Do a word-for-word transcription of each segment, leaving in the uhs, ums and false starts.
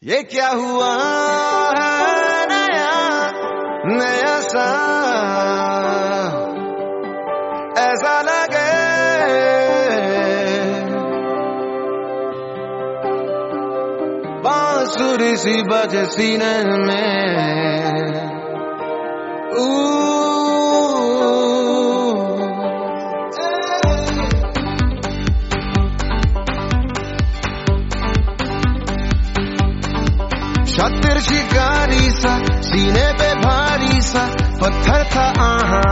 ये क्या हुआ है नया नया सा, ऐसा लगे बांसुरी सी बजे सीने में। शातिर शिकारी सा, सीने पे भारी सा पत्थर था आहा,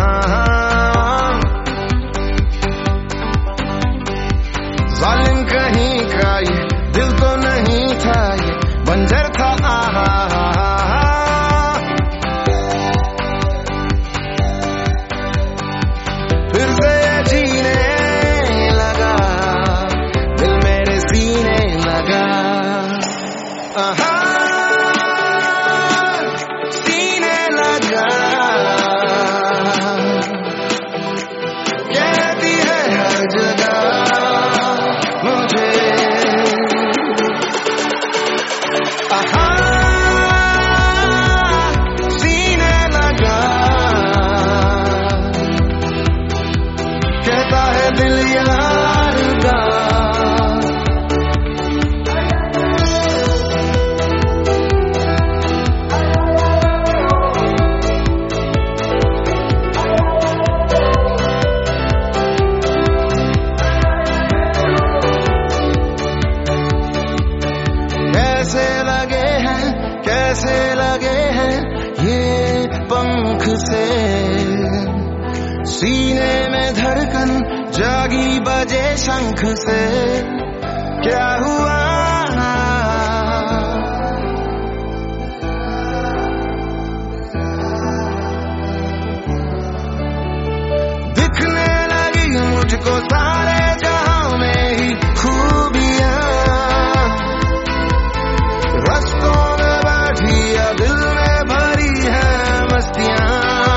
जालिम कहीं का ये दिल तो नहीं था, ये बंजर था आहा। फिर से जीने लगा दिल मेरे सीने लगा आहा, कैसे लगे हैं ये पंख से, सीने में धड़कन जागी बजे शंख से। क्या हुआ दिखने लगी मुझको सारे जहां में ही खूबियां, रस्तों दिल में भरी है मस्तियां।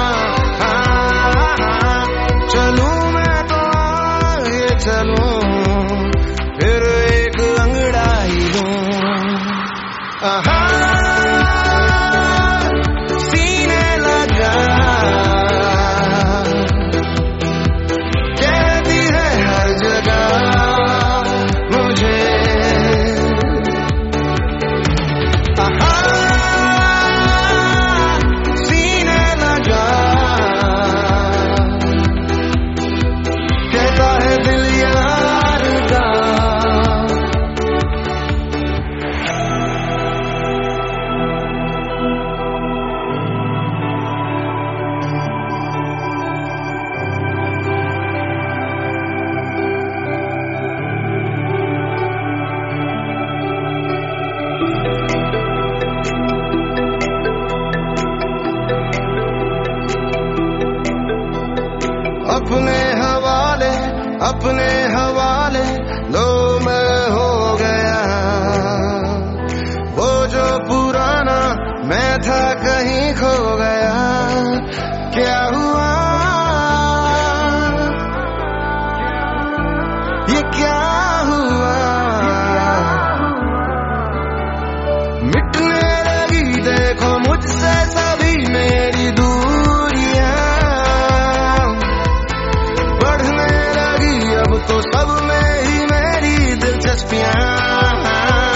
चलूं मैं तो आगे चलूं, फिर एक अंगड़ाई लूं आहा, सीने लगा कहती है हर जगह मुझे आहा, अपने हवाले अपने हवाले लो मैं हो गया, वो जो पुराना मैं था कहीं खो गया। क्या हुआ ये क्या हुआ, मिटने लगी देखो मुझसे सभी मेरी दूरियां, तो सब में ही मेरी दिलचस्पियां।